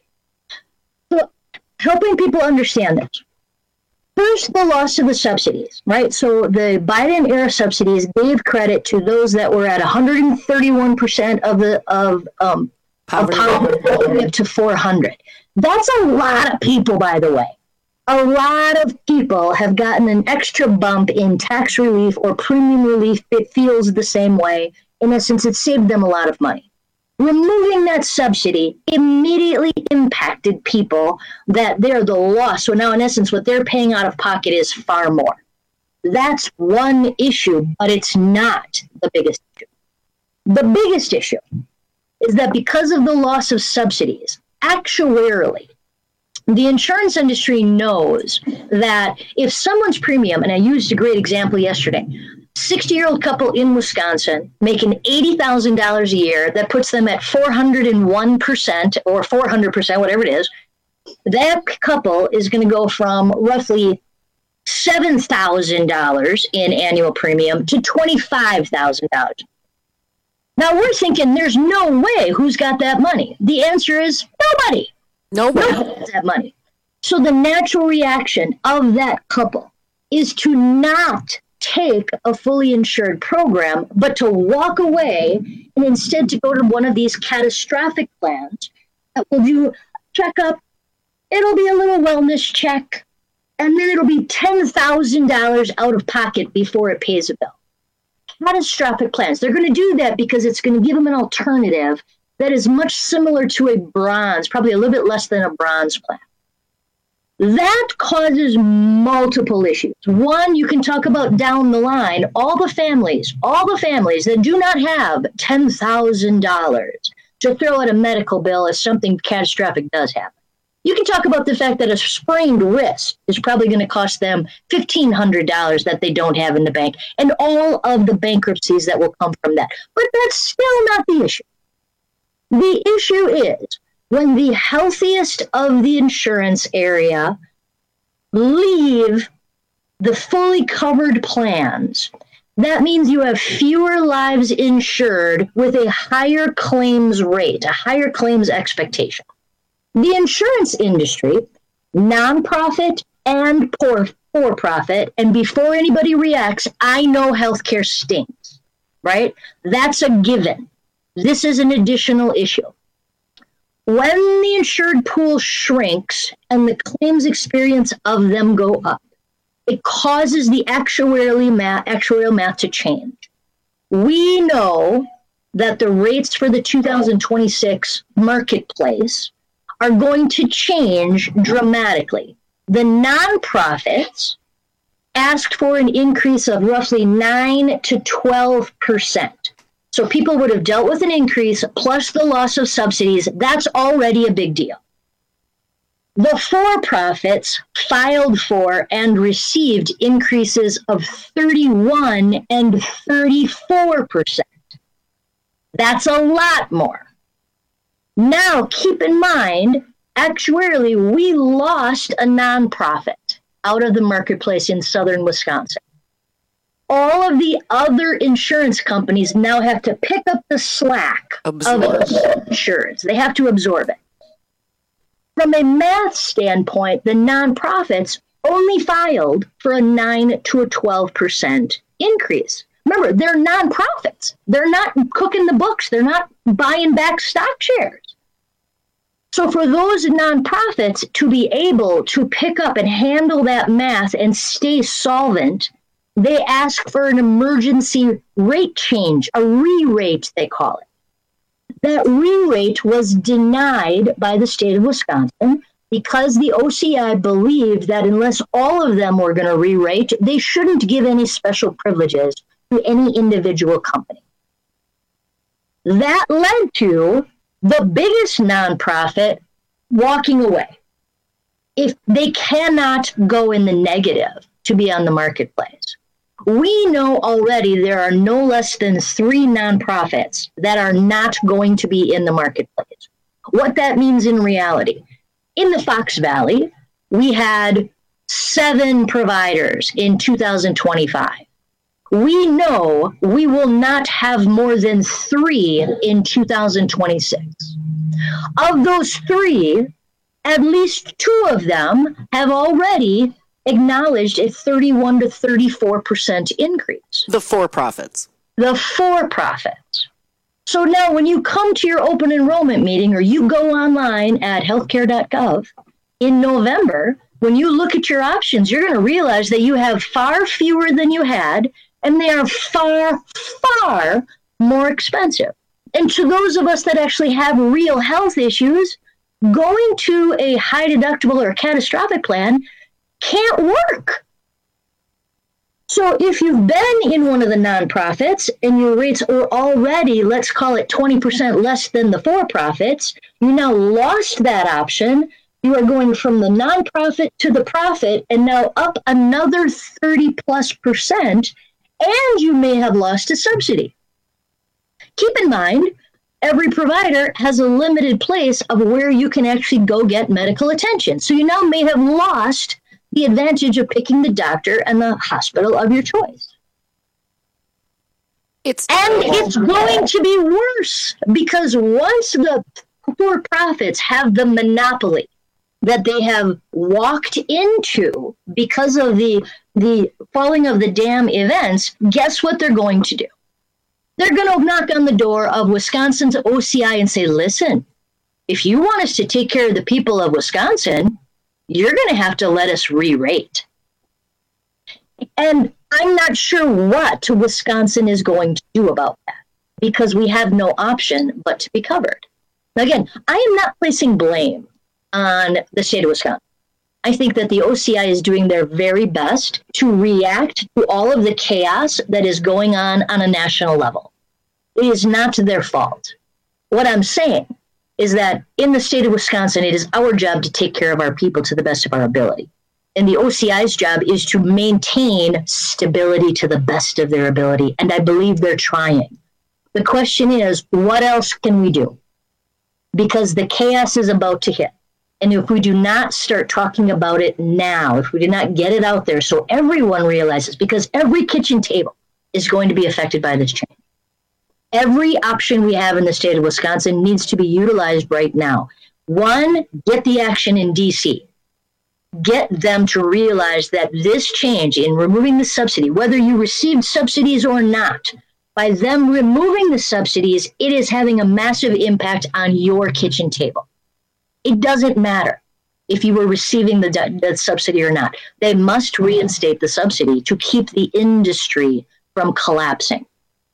Helping people understand this. First, the loss of the subsidies, right? So the Biden-era subsidies gave credit to those that were at 131% of poverty up to 400. That's a lot of people, by the way. A lot of people have gotten an extra bump in tax relief or premium relief. It feels the same way. In essence, it saved them a lot of money. Removing that subsidy immediately impacted people that they're the loss. So now, in essence, what they're paying out of pocket is far more. That's one issue, but it's not the biggest issue. The biggest issue is that because of the loss of subsidies, actuarially, the insurance industry knows that if someone's premium, and I used a great example yesterday, 60-year-old couple in Wisconsin making $80,000 a year, that puts them at 401% or 400%, whatever it is, that couple is going to go from roughly $7,000 in annual premium to $25,000. Now we're thinking there's no way who's got that money. The answer is nobody. Nobody has that money. So the natural reaction of that couple is to not take a fully insured program, but to walk away and instead to go to one of these catastrophic plans that will do a checkup. It'll be a little wellness check, and then it'll be $10,000 out of pocket before it pays a bill. Catastrophic plans. They're going to do that because it's going to give them an alternative that is much similar to a bronze, probably a little bit less than a bronze plan. That causes multiple issues. One, you can talk about down the line, all the families that do not have $10,000 to throw at a medical bill if something catastrophic does happen. You can talk about the fact that a sprained wrist is probably going to cost them $1,500 that they don't have in the bank, and all of the bankruptcies that will come from that. But that's still not the issue. The issue is when the healthiest of the insurance area leave the fully covered plans, that means you have fewer lives insured with a higher claims rate, a higher claims expectation. The insurance industry, nonprofit and for-profit, and before anybody reacts, I know healthcare stinks, right? That's a given. This is an additional issue. When the insured pool shrinks and the claims experience of them go up, it causes the actuarial math to change. We know that the rates for the 2026 marketplace are going to change dramatically. The nonprofits asked for an increase of roughly 9 to 12%. So people would have dealt with an increase plus the loss of subsidies. That's already a big deal. The for-profits filed for and received increases of 31 and 34%. That's a lot more. Now, keep in mind, actuarially, we lost a nonprofit out of the marketplace in southern Wisconsin. All of the other insurance companies now have to pick up the slack of insurance. They have to absorb it. From a math standpoint, the nonprofits only filed for a 9 to a 12% increase. Remember, they're nonprofits. They're not cooking the books. They're not buying back stock shares. So for those nonprofits to be able to pick up and handle that math and stay solvent, they ask for an emergency rate change, a re-rate, they call it. That re-rate was denied by the state of Wisconsin because the OCI believed that unless all of them were going to re-rate, they shouldn't give any special privileges to any individual company. That led to the biggest nonprofit walking away. If they cannot go in the negative to be on the marketplace. We know already there are no less than 3 nonprofits that are not going to be in the marketplace. What that means in reality, in the Fox Valley, we had 7 providers in 2025. We know we will not have more than 3 in 2026. Of those 3, at least 2 of them have already acknowledged a 31 to 34% increase. The for-profits. The for-profits. So now when you come to your open enrollment meeting or you go online at healthcare.gov in November, when you look at your options, you're going to realize that you have far fewer than you had, and they are far, far more expensive. And to those of us that actually have real health issues, going to a high deductible or catastrophic plan can't work. So if you've been in one of the nonprofits and your rates are already, let's call it 20% less than the for-profits, you now lost that option. You are going from the nonprofit to the profit and now up another 30+%, and you may have lost a subsidy. Keep in mind, every provider has a limited place of where you can actually go get medical attention. So you now may have lost the advantage of picking the doctor and the hospital of your choice. It's going to be worse, because once the for-profits have the monopoly that they have walked into because of the falling of the dam events, guess what they're going to do? They're going to knock on the door of Wisconsin's OCI and say, listen, if you want us to take care of the people of Wisconsin, you're going to have to let us re-rate. And I'm not sure what Wisconsin is going to do about that, because we have no option but to be covered. Now, again, I am not placing blame on the state of Wisconsin. I think that the OCI is doing their very best to react to all of the chaos that is going on a national level. It is not their fault. What I'm saying is that in the state of Wisconsin, it is our job to take care of our people to the best of our ability. And the OCI's job is to maintain stability to the best of their ability. And I believe they're trying. The question is, what else can we do? Because the chaos is about to hit. And if we do not start talking about it now, if we do not get it out there so everyone realizes, because every kitchen table is going to be affected by this change. Every option we have in the state of Wisconsin needs to be utilized right now. One, get the action in D.C. Get them to realize that this change in removing the subsidy, whether you received subsidies or not, by them removing the subsidies, it is having a massive impact on your kitchen table. It doesn't matter if you were receiving the subsidy or not. They must reinstate the subsidy to keep the industry from collapsing.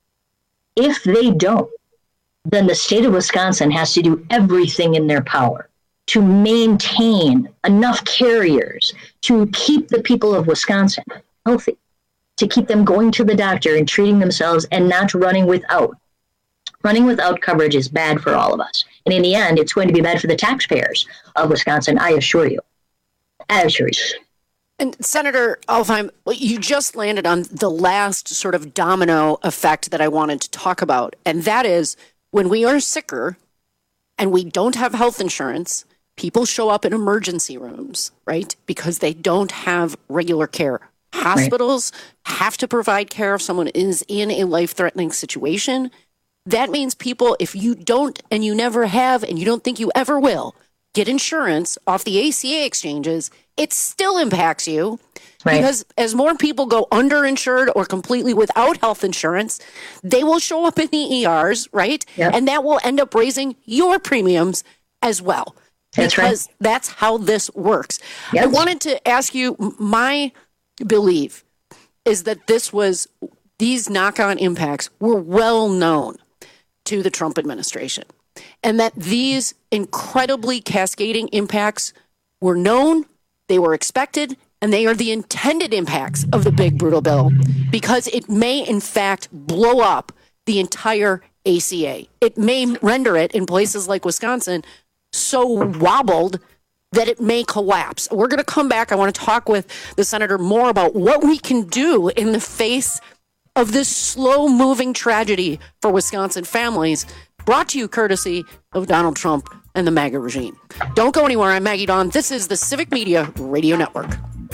If they don't, then the state of Wisconsin has to do everything in their power to maintain enough carriers to keep the people of Wisconsin healthy, to keep them going to the doctor and treating themselves and not running without. Running without coverage is bad for all of us. And in the end, it's going to be bad for the taxpayers of Wisconsin, I assure you. I assure you. And Senator Alfheim, you just landed on the last sort of domino effect that I wanted to talk about. And that is, when we are sicker and we don't have health insurance, people show up in emergency rooms, right? Because they don't have regular care. Hospitals have to provide care if someone is in a life-threatening situation. That means people, if you don't and you never have and you don't think you ever will get insurance off the ACA exchanges, it still impacts you. Because as more people go underinsured or completely without health insurance, they will show up in the ERs, right? Yep. And that will end up raising your premiums as well. Because that's how this works. Yes. I wanted to ask you, my belief is that these knock-on impacts were well known to the Trump administration, and that these incredibly cascading impacts were known, they were expected, and they are the intended impacts of the big brutal bill, because it may in fact blow up the entire ACA. It may render it in places like Wisconsin so wobbled that it may collapse. We're going to come back. I want to talk with the senator more about what we can do in the face of this slow-moving tragedy for Wisconsin families, brought to you courtesy of Donald Trump and the MAGA regime. Don't go anywhere. I'm Maggie Dawn. This is the Civic Media Radio Network.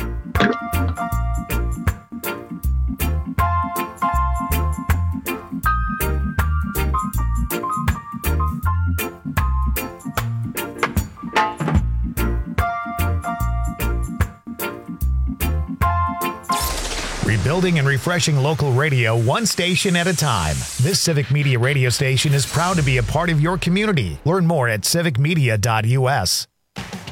Rebuilding and refreshing local radio one station at a time. This Civic Media radio station is proud to be a part of your community. Learn more at civicmedia.us.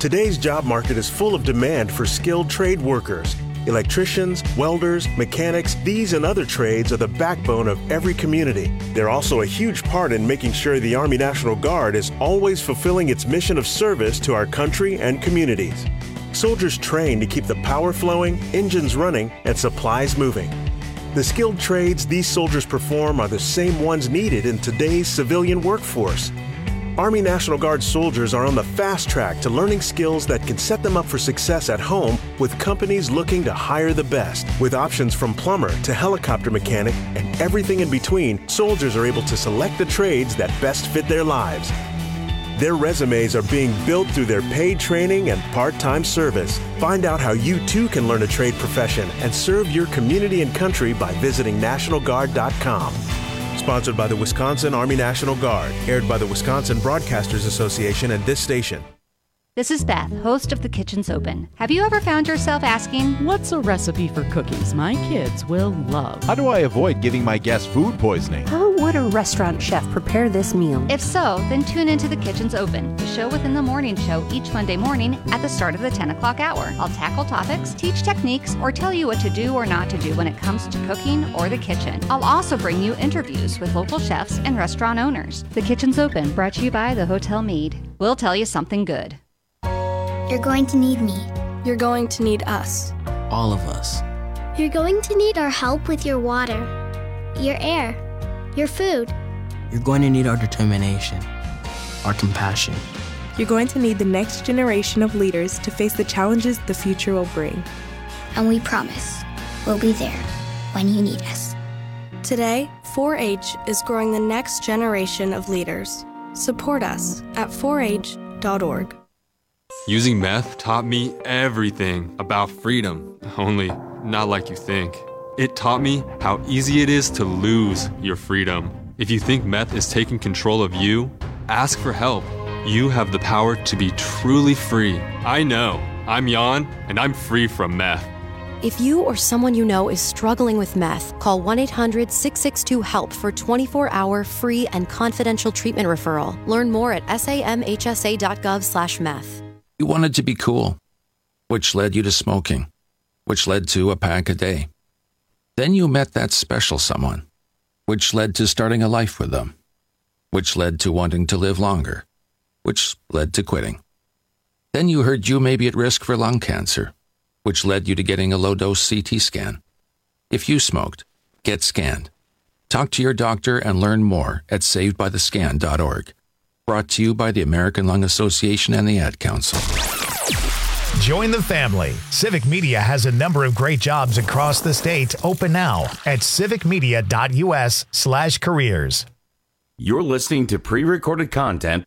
Today's job market is full of demand for skilled trade workers. Electricians, welders, mechanics, these and other trades are the backbone of every community. They're also a huge part in making sure the Army National Guard is always fulfilling its mission of service to our country and communities. Soldiers train to keep the power flowing, engines running, and supplies moving. The skilled trades these soldiers perform are the same ones needed in today's civilian workforce. Army National Guard soldiers are on the fast track to learning skills that can set them up for success at home with companies looking to hire the best. With options from plumber to helicopter mechanic and everything in between, soldiers are able to select the trades that best fit their lives. Their resumes are being built through their paid training and part-time service. Find out how you too can learn a trade profession and serve your community and country by visiting NationalGuard.com. Sponsored by the Wisconsin Army National Guard. Aired by the Wisconsin Broadcasters Association and this station. This is Beth, host of The Kitchen's Open. Have you ever found yourself asking, what's a recipe for cookies my kids will love? How do I avoid giving my guests food poisoning? How would a restaurant chef prepare this meal? If so, then tune into The Kitchen's Open, the show within the morning show each Monday morning at the start of the 10 o'clock hour. I'll tackle topics, teach techniques, or tell you what to do or not to do when it comes to cooking or the kitchen. I'll also bring you interviews with local chefs and restaurant owners. The Kitchen's Open, brought to you by the Hotel Mead. We'll tell you something good. You're going to need me. You're going to need us. All of us. You're going to need our help with your water, your air, your food. You're going to need our determination, our compassion. You're going to need the next generation of leaders to face the challenges the future will bring. And we promise we'll be there when you need us. Today, 4-H is growing the next generation of leaders. Support us at 4h.org. Using meth taught me everything about freedom, only not like you think. It taught me how easy it is to lose your freedom. If you think meth is taking control of you, ask for help. You have the power to be truly free. I know. I'm Jan, and I'm free from meth. If you or someone you know is struggling with meth, call 1-800-662-HELP for 24-hour free and confidential treatment referral. Learn more at samhsa.gov/meth. You wanted to be cool, which led you to smoking, which led to a pack a day. Then you met that special someone, which led to starting a life with them, which led to wanting to live longer, which led to quitting. Then you heard you may be at risk for lung cancer, which led you to getting a low-dose CT scan. If you smoked, get scanned. Talk to your doctor and learn more at savedbythescan.org. Brought to you by the American Lung Association and the Ad Council. Join the family. Civic Media has a number of great jobs across the state open now at civicmedia.us/careers. You're listening to pre-recorded content.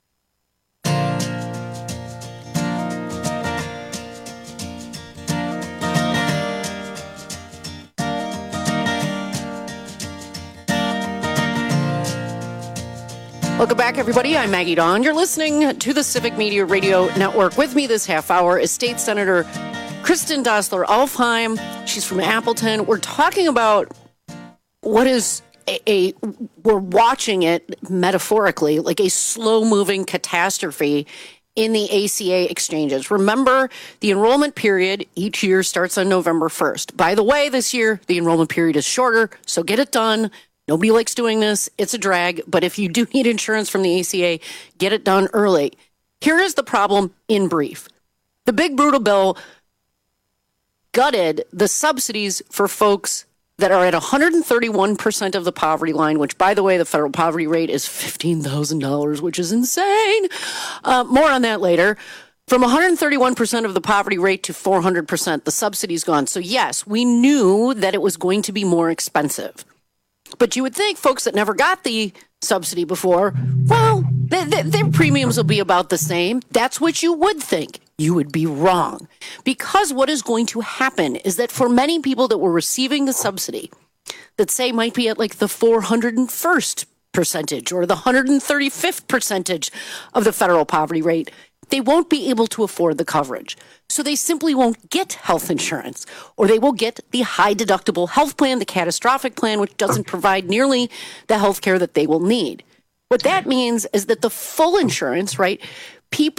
Welcome back, everybody. I'm Maggie Dawn. You're listening to the Civic Media Radio Network. With me this half hour is State Senator Kristen Doesler-Alfheim. She's from Appleton. We're talking about what is we're watching it metaphorically, like a slow-moving catastrophe in the ACA exchanges. Remember, the enrollment period each year starts on November 1st. By the way, this year, the enrollment period is shorter, so get it done. Nobody likes doing this. It's a drag. But if you do need insurance from the ACA, get it done early. Here is the problem in brief. The big brutal bill gutted the subsidies for folks that are at 131% of the poverty line, which, by the way, the federal poverty rate is $15,000, which is insane. More on that later. From 131% of the poverty rate to 400%, the subsidy's gone. So, yes, we knew that it was going to be more expensive. But you would think folks that never got the subsidy before, well, their premiums will be about the same. That's what you would think. You would be wrong. Because what is going to happen is that for many people that were receiving the subsidy, that say might be at like the 401st percentage or the 135th percentage of the federal poverty rate, they won't be able to afford the coverage. So they simply won't get health insurance, or they will get the high deductible health plan, the catastrophic plan, which doesn't provide nearly the health care that they will need. What that means is that the full insurance, right, people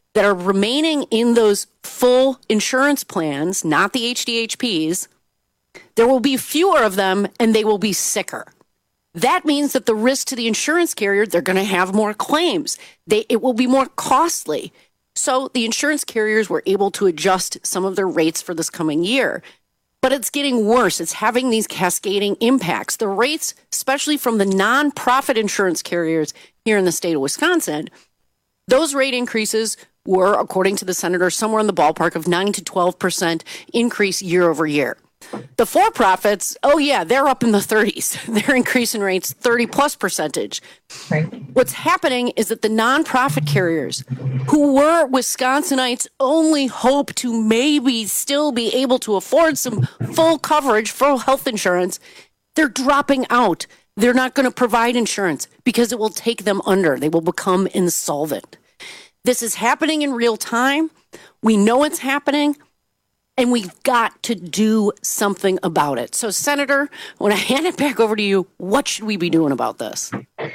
that are remaining in those full insurance plans, not the HDHPs, there will be fewer of them and they will be sicker. That means that the risk to the insurance carrier, they're going to have more claims. It will be more costly. So the insurance carriers were able to adjust some of their rates for this coming year. But it's getting worse. It's having these cascading impacts. The rates, especially from the nonprofit insurance carriers here in the state of Wisconsin, those rate increases were, according to the senator, somewhere in the ballpark of 9 to 12% increase year over year. The for-profits, oh yeah, they're up in the 30s. They're increasing rates 30 plus percentage. Right. What's happening is that the nonprofit carriers, who were Wisconsinites' only hope to maybe still be able to afford some full coverage for health insurance, they're dropping out. They're not going to provide insurance because it will take them under. They will become insolvent. This is happening in real time. We know it's happening. And we've got to do something about it. So, Senator, when I hand it back over to you, what should we be doing about this?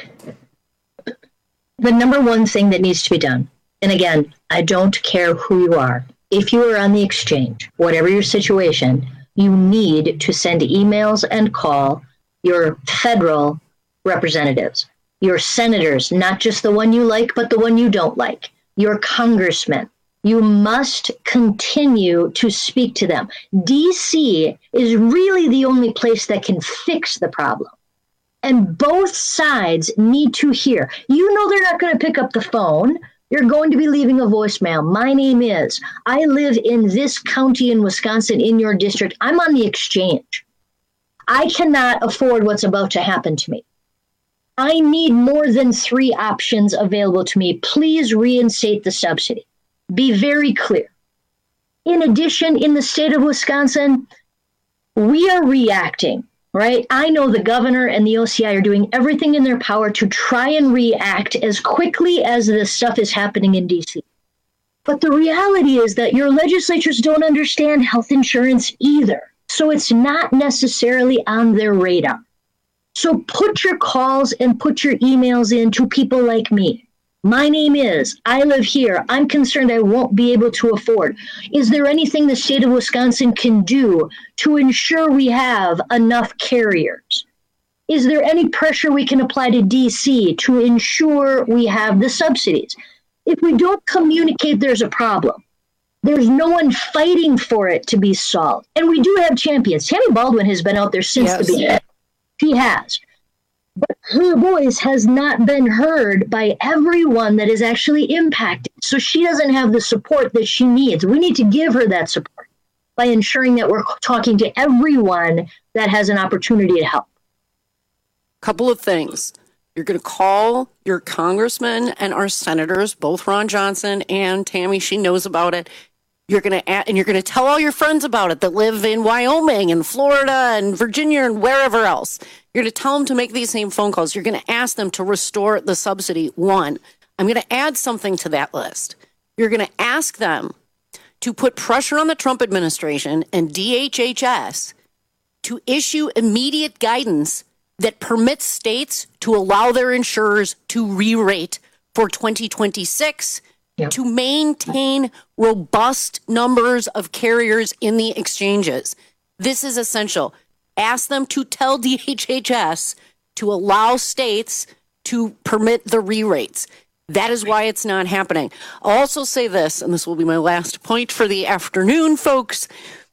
The number one thing that needs to be done, and again, I don't care who you are. If you are on the exchange, whatever your situation, you need to send emails and call your federal representatives, your senators, not just the one you like, but the one you don't like, your congressmen. You must continue to speak to them. DC is really the only place that can fix the problem. And both sides need to hear. You know they're not going to pick up the phone. You're going to be leaving a voicemail. My name is, I live in this county in Wisconsin in your district. I'm on the exchange. I cannot afford what's about to happen to me. I need more than 3 options available to me. Please reinstate the subsidy. Be very clear. In addition, in the state of Wisconsin, we are reacting, right? I know the governor and the OCI are doing everything in their power to try and react as quickly as this stuff is happening in DC. But the reality is that your legislatures don't understand health insurance either. So it's not necessarily on their radar. So put your calls and put your emails in to people like me. My name is, I live here. I'm concerned I won't be able to afford. Is there anything the state of Wisconsin can do to ensure we have enough carriers? Is there any pressure we can apply to DC to ensure we have the subsidies? If we don't communicate, there's a problem. There's no one fighting for it to be solved. And we do have champions. Tammy Baldwin has been out there since the beginning. She has. But her voice has not been heard by everyone that is actually impacted. So she doesn't have the support that she needs. We need to give her that support by ensuring that we're talking to everyone that has an opportunity to help. Couple of things. You're going to call your congressmen and our senators, both Ron Johnson and Tammy. She knows about it. You're going to tell all your friends about it that live in Wyoming and Florida and Virginia and wherever else. You're going to tell them to make these same phone calls. You're going to ask them to restore the subsidy. 1, I'm going to add something to that list. You're going to ask them to put pressure on the Trump administration and DHHS to issue immediate guidance that permits states to allow their insurers to re-rate for 2026 to maintain robust numbers of carriers in the exchanges. This is essential. Ask them to tell DHHS to allow states to permit the re-rates. That is why it's not happening. I'll also say this, and this will be my last point for the afternoon, folks.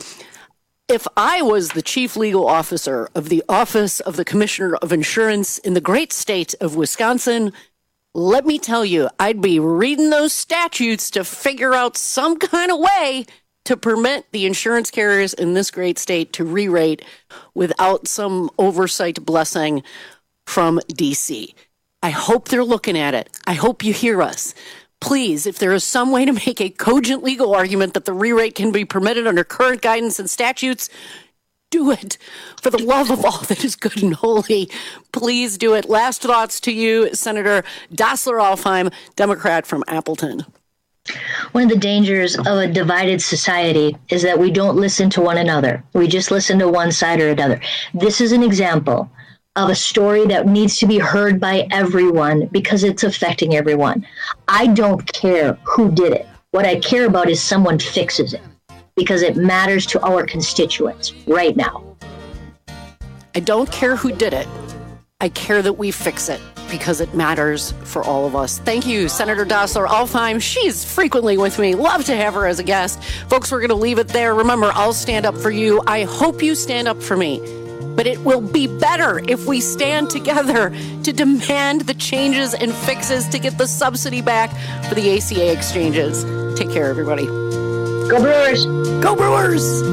If I was the chief legal officer of the Office of the Commissioner of Insurance in the great state of Wisconsin, let me tell you, I'd be reading those statutes to figure out some kind of way to permit the insurance carriers in this great state to re-rate without some oversight blessing from DC. I hope they're looking at it. I hope you hear us. Please, if there is some way to make a cogent legal argument that the re-rate can be permitted under current guidance and statutes, do it. For the love of all that is good and holy, please do it. Last thoughts to you, Senator Dassler-Alfheim, Democrat from Appleton. One of the dangers of a divided society is that we don't listen to one another. We just listen to one side or another. This is an example of a story that needs to be heard by everyone because it's affecting everyone. I don't care who did it. What I care about is someone fixes it because it matters to our constituents right now. I don't care who did it. I care that we fix it because it matters for all of us. Thank you, Senator Dassler-Alfheim. She's frequently with me. Love to have her as a guest. Folks, we're going to leave it there. Remember, I'll stand up for you. I hope you stand up for me. But it will be better if we stand together to demand the changes and fixes to get the subsidy back for the ACA exchanges. Take care, everybody. Go Brewers! Go Brewers!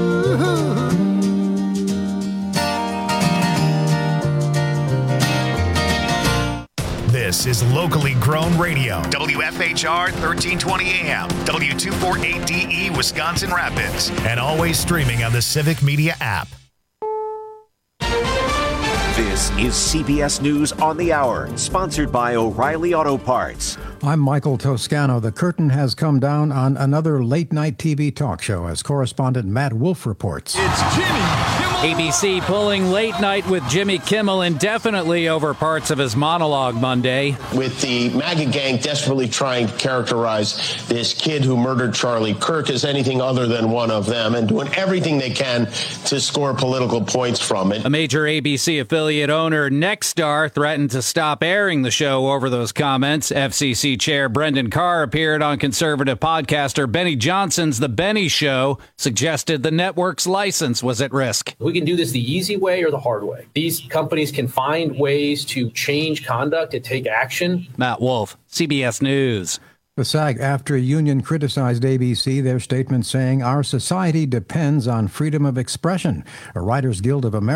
This is locally grown radio. WFHR 1320 AM, W248DE, Wisconsin Rapids, and always streaming on the Civic Media app. This is CBS News on the Hour, sponsored by O'Reilly Auto Parts. I'm Michael Toscano. The curtain has come down on another late-night TV talk show as correspondent Matt Wolf reports. It's Jimmy Kimmel. ABC pulling Late Night with Jimmy Kimmel indefinitely over parts of his monologue Monday. With the MAGA gang desperately trying to characterize this kid who murdered Charlie Kirk as anything other than one of them and doing everything they can to score political points from it. A major ABC affiliate owner, Nexstar, threatened to stop airing the show over those comments. FCC Chair Brendan Carr appeared on conservative podcaster Benny Johnson's The Benny Show, suggested the network's license was at risk. We can do this the easy way or the hard way. These companies can find ways to change conduct and take action. Matt Wolf, CBS News. The SAG-AFTRA union criticized ABC, their statement saying, "Our society depends on freedom of expression." A Writers Guild of America